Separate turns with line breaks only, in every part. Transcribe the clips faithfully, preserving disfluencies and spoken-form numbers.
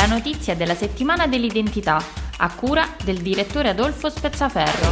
la notizia della settimana dell'identità, a cura del direttore Adolfo Spezzaferro.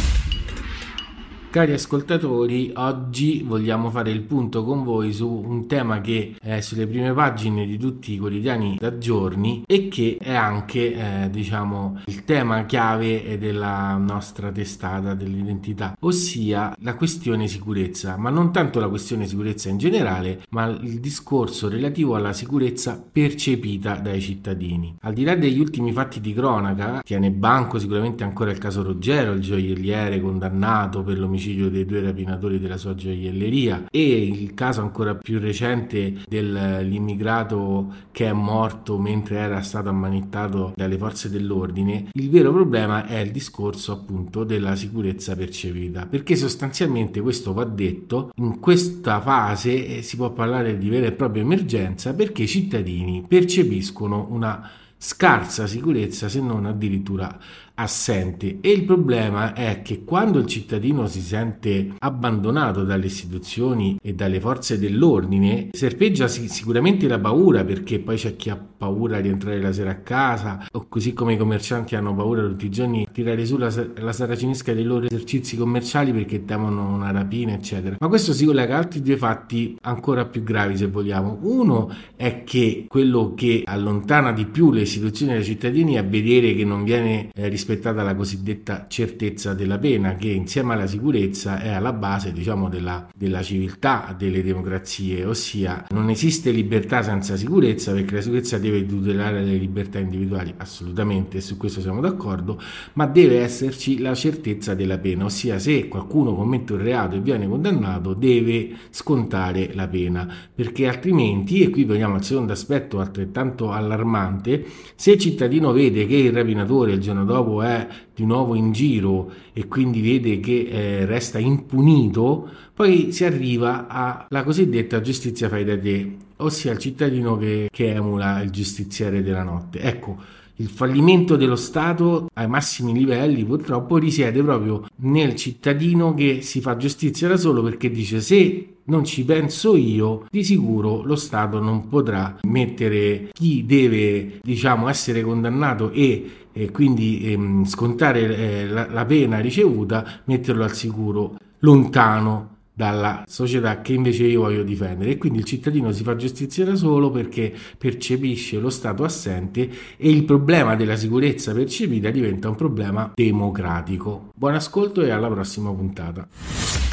Cari ascoltatori, oggi vogliamo fare il punto con voi su un tema che è sulle prime pagine di tutti i quotidiani da giorni e che è anche, eh, diciamo, il tema chiave della nostra testata dell'identità, ossia la questione sicurezza, ma non tanto la questione sicurezza in generale, ma il discorso relativo alla sicurezza percepita dai cittadini. Al di là degli ultimi fatti di cronaca, tiene banco sicuramente ancora il caso Ruggero, il gioielliere condannato per l'omicidio dei due rapinatori della sua gioielleria, e il caso ancora più recente dell'immigrato che è morto mentre era stato ammanettato dalle forze dell'ordine. Il vero problema è il discorso appunto della sicurezza percepita, perché sostanzialmente, questo va detto, in questa fase si può parlare di vera e propria emergenza, perché i cittadini percepiscono una scarsa sicurezza, se non addirittura assente. E il problema è che quando il cittadino si sente abbandonato dalle istituzioni e dalle forze dell'ordine, serpeggia sicuramente la paura, perché poi c'è chi ha paura di entrare la sera a casa, o così come i commercianti hanno paura tutti i giorni di tirare su la, la saracinesca dei loro esercizi commerciali perché temono una rapina, eccetera. Ma questo si collega a altri due fatti ancora più gravi, se vogliamo. Uno è che quello che allontana di più le istituzioni dai cittadini è vedere che non viene eh, rispettata la cosiddetta certezza della pena, che insieme alla sicurezza è alla base, diciamo, della, della civiltà delle democrazie, ossia non esiste libertà senza sicurezza, perché la sicurezza deve tutelare le libertà individuali, assolutamente, su questo siamo d'accordo, ma deve esserci la certezza della pena, ossia se qualcuno commette un reato e viene condannato deve scontare la pena, perché altrimenti, e qui veniamo al secondo aspetto altrettanto allarmante, se il cittadino vede che il rapinatore il giorno dopo è di nuovo in giro e quindi vede che eh, resta impunito, poi si arriva alla cosiddetta giustizia fai da te, ossia il cittadino che, che emula il giustiziere della notte. Ecco, il fallimento dello Stato ai massimi livelli purtroppo risiede proprio nel cittadino che si fa giustizia da solo, perché dice: se non ci penso io, di sicuro lo Stato non potrà mettere chi deve, diciamo, essere condannato e, e quindi ehm, scontare eh, la, la pena ricevuta, metterlo al sicuro lontano dalla società che invece io voglio difendere. E quindi il cittadino si fa giustizia da solo perché percepisce lo Stato assente e il problema della sicurezza percepita diventa un problema democratico. Buon ascolto e alla prossima puntata.